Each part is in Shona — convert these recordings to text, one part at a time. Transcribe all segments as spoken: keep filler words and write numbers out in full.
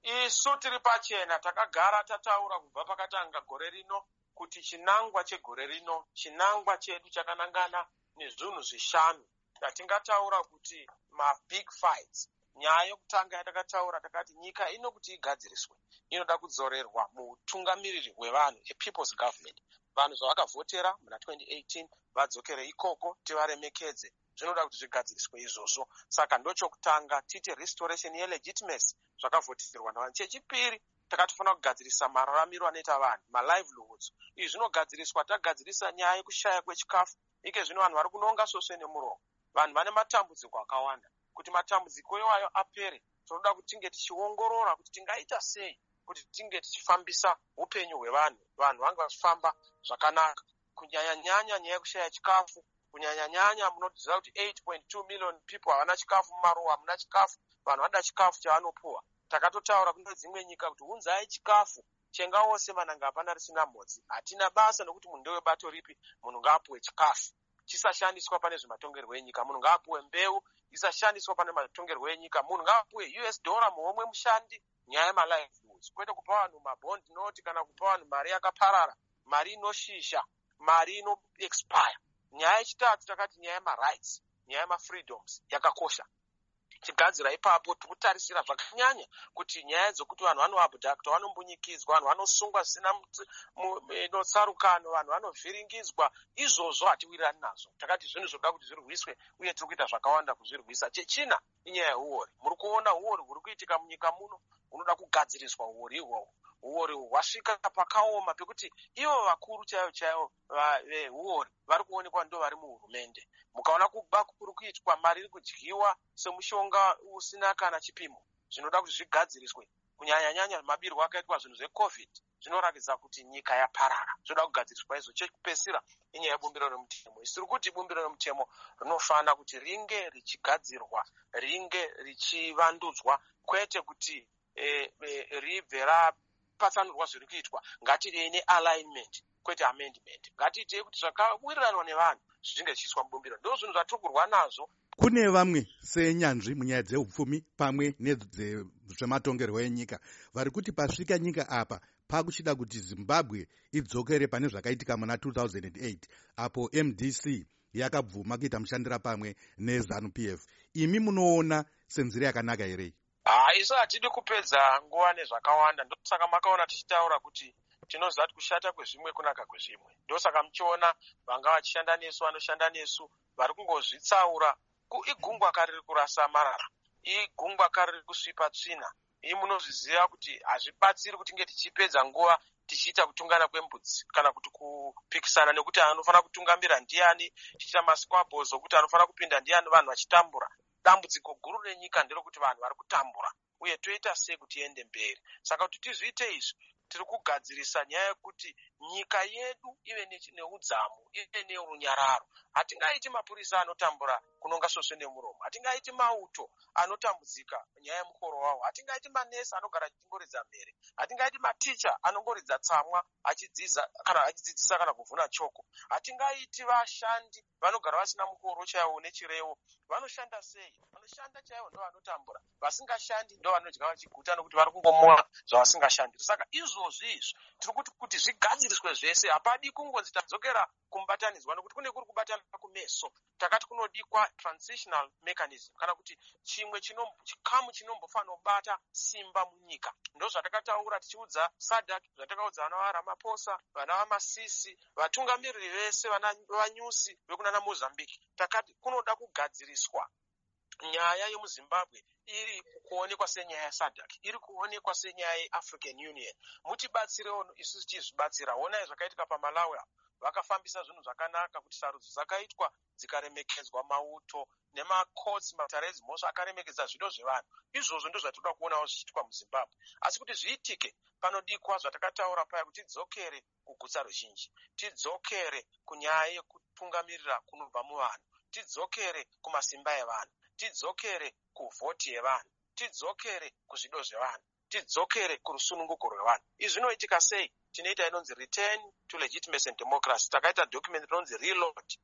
Isu tiri pachena takagara tataura kubva pakatanga gore rino kuti chinangwa chegore rino, chinangwa chedu chakanangana nezvinhu zvishanu tatingataura kuti ma-big fights. Nyaya yokutanga yatakataura takati nyika ino kuti igadziriswe inoda kudzorerwa muutungamiriri hwevanhu, a people's government. Vanhu zvavakavhotera muna twenty eighteen vadzokere ikoko tivaremekedze. Zvinoda kuti zvigadziriswe izvozvo. Saka ndochokutanga titi restoration yelegitimacy zvakavhoterwa navanhu. Chechipiri takatofanira kugadzirisa mararamiro anoita vanhu, ma-livelihoods. Izvi zvinogadziriswa tagadzirisa nyaya yekushaya kwechikafu. Ike zvino vanhu vari kunonga soswe nemuromo. Vanhu vane matambudziko akawanda. Kuti matambudziko iwayo apere, tinoda kuti tinge tichiongorora kuti tingaita sei kuti tinge tichifambisa upenyu hwevanhu, vanhu vange vachifamba zvakanaka. Kunyanya nyanya nyaya yekushaya chikafu, kunyanya nyanya munoziva kuti eight point two million people havana chikafu mumaruwa, hamuna chikafu, vanhu vanoda chikafu chavanopuwa. Takatotaura kune dzimwe nyika kuti unzai chikafu chengawose mananga hapana risina mhodzi. Hatina basa nokuti munhu ndewebato ripi, munhu ngaapuwe chikafu. Chisashandiswa pane zvematongerwo enyika, munhu ngaapuwe mbeu, isashandiswa pane matongerwo enyika, munhu ngaapuwe U S dollar muhomwe mushandi. Nyaya yema-livelihoods, kwete kupa vanhu mabond note kana kupa vanhu mari yakaparara, mari inoshisha, mari ino expire. Nyaya yechitatu takati nyaya yema-rights, nyaya yema-freedoms yakakosha. Tigadzira ipapo tikutarisira zvakanyanya kuti nyaya dzokuti vanhu vanoabductwa, vanombunyikidzwa, vanhu vanosungwa zvisina tsarukano, vanhu vanovhiringidzwa, izvozvo hatiwirirani nazvo. Takati zvinhu zvoda kuti zvirwiswe uye tiri kuita zvakawanda kuzvirwisa. Chechina inyaya yehuori. Muri kuona huori huri kuitika munyika muno, hunoda kugadziriswa huori ihwohwo. Huori hwasvika pakaoma pekuti ivo vakuru chaivo chaivo vehuori vari kuonekwa ndo vari muhurumende. Mukaona kuba kuri kuitwa, mari iri kudyiwa semushonga usina kana chipimo. Zvinoda kuti zvigadziriswe. Kunyanya nyanya mabirwo akaitwa zvinhu zvecovid zvinoratidza kuti nyika yaparara. Zvinoda kugadziriswa izvo. Chekupedzisira inyaya yebumbiro remutemo. Isiri kuti bumbiro remutemo rinofana kuti ringe richigadzirwa, ringe richivandudzwa, kwete kuti eh, eh, ribve rapatsanurwa zviri kuitwa. Ngatirei ne-alignment kwete amendment. Ngatiitei kuti zvakawirirana nevanhu zvinge zvichiiswa mubumbiro. Ndo zvinhu zvatiri kurwa nazvo. Kune vamwe senyanzvi munyaya dzeupfumi pamwe nezvematongerwo enyika vari kuti pasvika nyika apa pakuchida kuti Zimbabwe idzokere pane zvakaitika muna two thousand eight apo M D C yakabvuma kuita mushandira pamwe neZANU P F. Imi munoona senzira yakanaka here? Ah, isu hatidi kupedza nguva nezvakawanda. Ndosaka makaona tichitaura kuti tinoziva kuti kushata kwezvimwe kunaka kwezvimwe. Ndosaka muchiona vanga vachishanda nesu, vanoshanda nesu, vari kungozvitsaura. Igungwa kare riri kurasa marara, igungwa kare riri kusvipa tsvina. Iyi munozviziva kuti hazvibatsiri kuti nge tichipedza nguva tichiita kutungana kwembudzi kana kuti kupikisana nekuti anofanira kutungamira ndiani, tichiita masquabbles okuti anofanira kupinda ndiani, vanhu vachitambura. Dambudziko guru renyika nderokuti vanhu vari kutambura uye toita sei kuti iende mberi. Saka kuti tizviite izvi, tiri kugadzirisa nyaya yekuti nyika yedu ive neudzamu, ive neurunyararo. Hatingaiti mapurisa anotambura kunonga soswe nemuromo, hatingaiti mauto anotambudzika nyaya yemukoro wavo, hatingaiti manesi anogara achingorudza mhere, hatingaiti maticha anongoridza tsamwa achidzidzisa kana achidzidzisa kana kuvhuna choko, hatingaiti vashandi vanogara vasina mukoro chaiwo nechirevo. Vanoshanda sei? Vanoshanda chaiwo ndo vanotambura, vasingashandi ndo vanodya vachiguta nokuti vari kungomora zvavasingashandi. Saka izvozvi izvi tiri kuti kuti zvigadziriswe zvese, hapadi kungonzi tadzokera kumubatanidzwa nokuti kune kuri kubatana kumeso. Takati kunodikwa transitional mechanism kana kuti chimwe chikamu chinombofanira kubata simba munyika. Ndo zvatakataura tichiudza SADC, zvatakaudza vana vaRamaphosa, vana vaMasisi, vatungamiriri vese, vana vanyusi vekunana Mozambique. Takati kunoda kugadziriswa nyaya yemuZimbabwe iri kuonekwa senyaya yeSADC, iri kuonekwa senyaya yeAfrican Union. Mutibatsirewo isu tichizvibatsira. Onai zvakaitika paMalawi, vakafambisa zvinhu zvakanaka kuti sarudzo dzakaitwa dzikaremekedzwa, mauto nemacourts, matarezi mhosva akaremekedza zvido zvevanhu. Izvozvo ndo zvatoda kuonawo zvichiitwa muZimbabwe. Asi kuti zviitike, panodikwa zvatakataura paya kuti tidzokere kugutsa ruzhinji, tidzokere kunyaya yekutungamirira kunobva muvanhu, tidzokere kumasimba evanhu, tidzokere kuvhoti yevanhu, tidzokere kuzvido zvevanhu, tidzokere kurusununguko rwevanhu. Izvi zvinoitika sei? Tinoita inonzi return to legitimacy and democracy. Takaita document inonzi reload.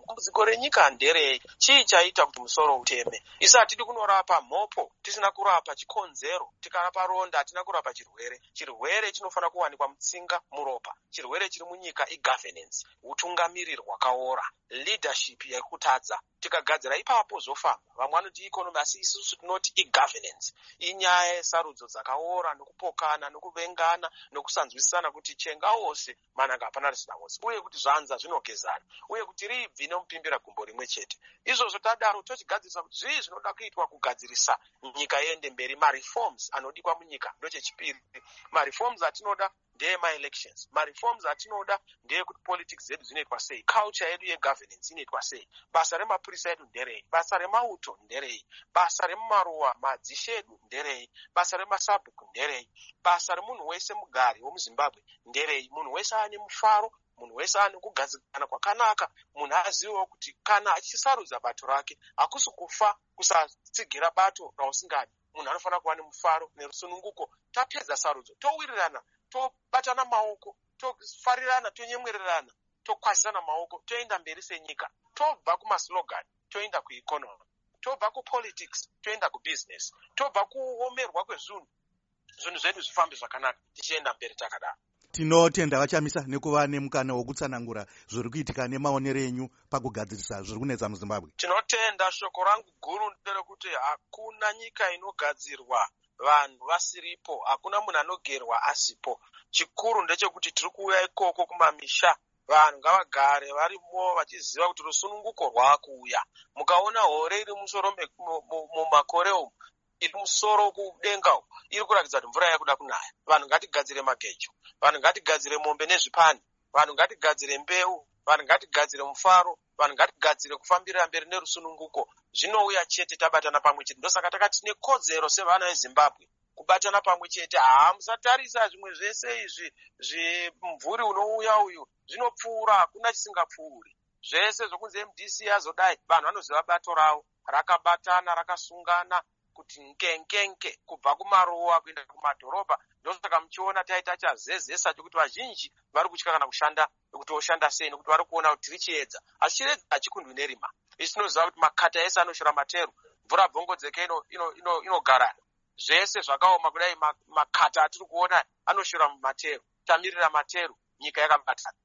dambudziko renyika nderei? Chii chaita kuti musoro uteme? Isi hatidi kunorapa mhopo tisina kurapa chikonzero. Tikarapa ronda hatina kurapa chirwere. Chirwere chinofanira kuwanikwa mutsinga, muropa. Chirwere chiri munyika igovernance, utungamiriri hwakaora, leadership yakutadza. Tikagadzira ipapo zofamba. Vamwe vanoti economy, asi isusu tinoti igovernance. Inyaya yesarudzo dzakaora nokupokana nokuvengana nokusanzwisisana kuti chenga wose mananga hapana risina wose, uye kuti zvanza zvinogezana, uye kuti ribvi nomupimbira gumbo rimwe chete. Izvozvo tadaro tochigadzirisa kuti zvii zvinoda kuitwa kugadzirisa nyika yende mberi. Mareforms anodikwa munyika ndochechipiri. Mareforms atinoda ndeye ma-elections. Mareforms atinoda ndeye kuti politics zedu dzinoitwa sei, culture yedu yegovernance inoitwa sei, basa remapurisa edu nderei, basa remauto nderei, basa remumaruwa madzishe edu nderei, basa remasabhuku nderei, basa remunhu wese mugari womuzimbabwe nderei. Munhu wese ane mufaro, munhu wese ane kugadzikana kwakanaka, munhu azivewo kuti kana achisarudza bato rake hakusi kufa kusatsigira bato rausingadi. Munhu anofanira kuva nemufaro nerusununguko. Tapedza sarudzo towirirana, tobatana maoko, tofarirana, tonyemwererana, tokwazisana maoko, toenda mberi senyika. Tobva kumaslogan toenda kueconomy, tobva kupolitics toenda kubusiness, tobva kuomerwa kwezvinhu, zvinhu zvedu zvifambe zvakanaka tichienda mberi takadaro. Tinotenda vachamisa nekuva nemukana wokutsanangura zviri kuitika nemaonero enyu pakugadzirisa zviri kunetsa muZimbabwe. Tinotenda. Shoko rangu guru nderekuti hakuna nyika inogadzirwa vanhu vasiripo, hakuna munhu anogerwa asipo. Chikuru ndechekuti tiri kuuya ikoko kumamisha, vanhu ngavagare varimo vachiziva kuti rusununguko rwaakuuya. Mukaona hore iri musoro mumakore umu, iri musoro kudenga umu, iri kuratidza kuti mvura yakuda kunaya. Vanhu ngatigadzire magejo, vanhu ngatigadzire mombe nezvipani, vanhu ngatigadzire mbeu, vanhu ngatigadzire mufaro, vanhu ngatigadzire kufambirira mberi nerusununguko. Zvinouya chete tabatana pamwe chete. Ndosaka takati nekodzero sevana veZimbabwe kubatana pamwe chete. Haa, musatarisa zvimwe zvese izvi zvimvuri unouya uyu zvinopfuura, hakuna chisingapfuuri. Zvese zvokunzi M D C azodai, vanhu vanoziva bato ravo rakabatana rakasungana kuti nkenkenke kubva kumaruwa kuenda kumadhorobha. Ndosaka muchiona taita chazezesa chokuti vazhinji vari kutya kana kushanda kuti oshanda sei, nokuti vari kuona kuti tiri chiedza, asi chiedza hachikundwi nerima. Isi tinoziva kuti makata ese anoshora materu, mvura bvongodzeke inogarana. Zvese zvakaoma kudai makata atiri kuona anoshora materu. Tamirira materu, nyika yakabatana.